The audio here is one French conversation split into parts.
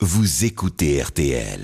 vous écoutez RTL.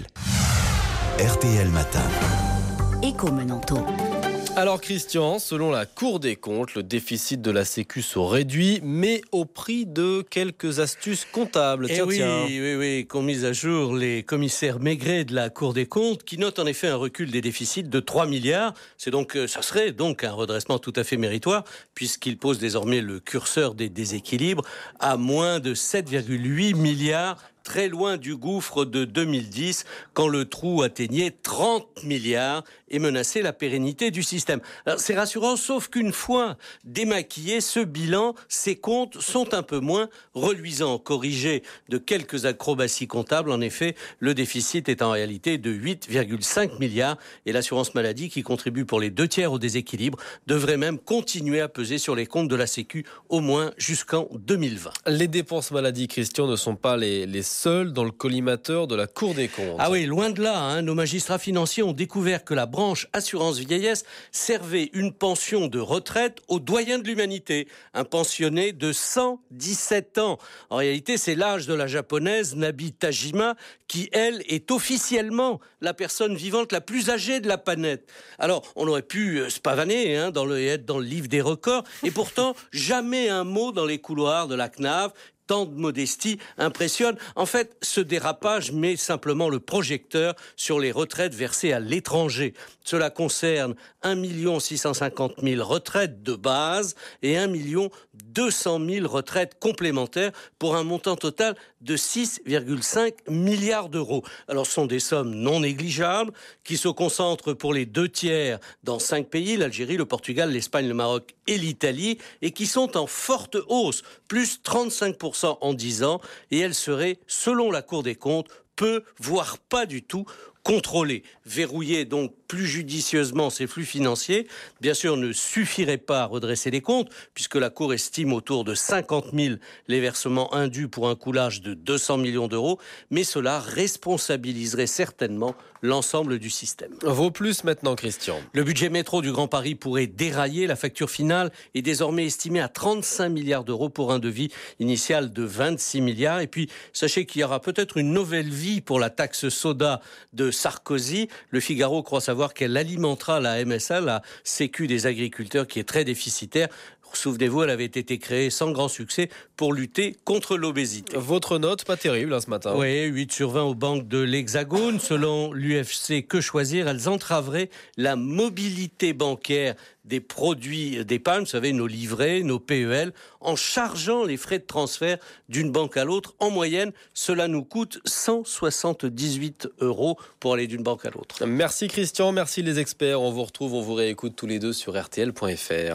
RTL Matin. Éco Menanto. Alors Christian, selon la Cour des comptes, le déficit de la Sécu se réduit, mais au prix de quelques astuces comptables. Oui, qu'ont mis à jour les commissaires Maigret de la Cour des comptes, qui notent en effet un recul des déficits de 3 milliards. Ça serait donc un redressement tout à fait méritoire, puisqu'il pose désormais le curseur des déséquilibres à moins de 7,8 milliards, très loin du gouffre de 2010, quand le trou atteignait 30 milliards et menaçait la pérennité du système. Alors, c'est rassurant, sauf qu'une fois démaquillé, ce bilan, ces comptes sont un peu moins reluisants, corrigés de quelques acrobaties comptables. En effet, le déficit est en réalité de 8,5 milliards et l'assurance maladie, qui contribue pour les 2/3 au déséquilibre, devrait même continuer à peser sur les comptes de la Sécu, au moins jusqu'en 2020. Les dépenses maladie, Christian, ne sont pas les seuls dans le collimateur de la Cour des comptes. Ah oui, loin de là, nos magistrats financiers ont découvert que la branche assurance vieillesse servait une pension de retraite au doyen de l'humanité, un pensionné de 117 ans. En réalité, c'est l'âge de la japonaise Nabi Tajima qui, elle, est officiellement la personne vivante la plus âgée de la planète. Alors, on aurait pu se pavaner être dans le livre des records, et pourtant, jamais un mot dans les couloirs de la CNAV. Tant de modestie impressionne. En fait, ce dérapage met simplement le projecteur sur les retraites versées à l'étranger. Cela concerne 1 650 000 retraites de base et 1 200 000 retraites complémentaires pour un montant total de 6,5 milliards d'euros. Alors, ce sont des sommes non négligeables qui se concentrent pour les 2/3 dans 5 pays, l'Algérie, le Portugal, l'Espagne, le Maroc et l'Italie, et qui sont en forte hausse, plus 35% en 10 ans, et elles seraient, selon la Cour des comptes, peu, voire pas du tout contrôlées. Verrouiller donc plus judicieusement ces flux financiers, bien sûr, ne suffirait pas à redresser les comptes, puisque la Cour estime autour de 50 000 les versements indus pour un coulage de 200 millions d'euros, mais cela responsabiliserait certainement l'ensemble du système. Vaut plus maintenant, Christian. Le budget métro du Grand Paris pourrait dérailler. La facture finale est désormais estimée à 35 milliards d'euros pour un devis initial de 26 milliards. Et puis, sachez qu'il y aura peut-être une nouvelle vie pour la taxe soda de Sarkozy. Le Figaro croit savoir qu'elle alimentera la MSA, la Sécu des agriculteurs, qui est très déficitaire. Souvenez-vous, elle avait été créée sans grand succès pour lutter contre l'obésité. Votre note, pas terrible ce matin. Oui, 8/20 aux banques de l'Hexagone. Selon l'UFC Que Choisir, elles entraveraient la mobilité bancaire des produits d'épargne, vous savez, nos livrets, nos PEL, en chargeant les frais de transfert d'une banque à l'autre. En moyenne, cela nous coûte 178 € pour aller d'une banque à l'autre. Merci Christian, merci les experts. On vous retrouve, on vous réécoute tous les deux sur RTL.fr.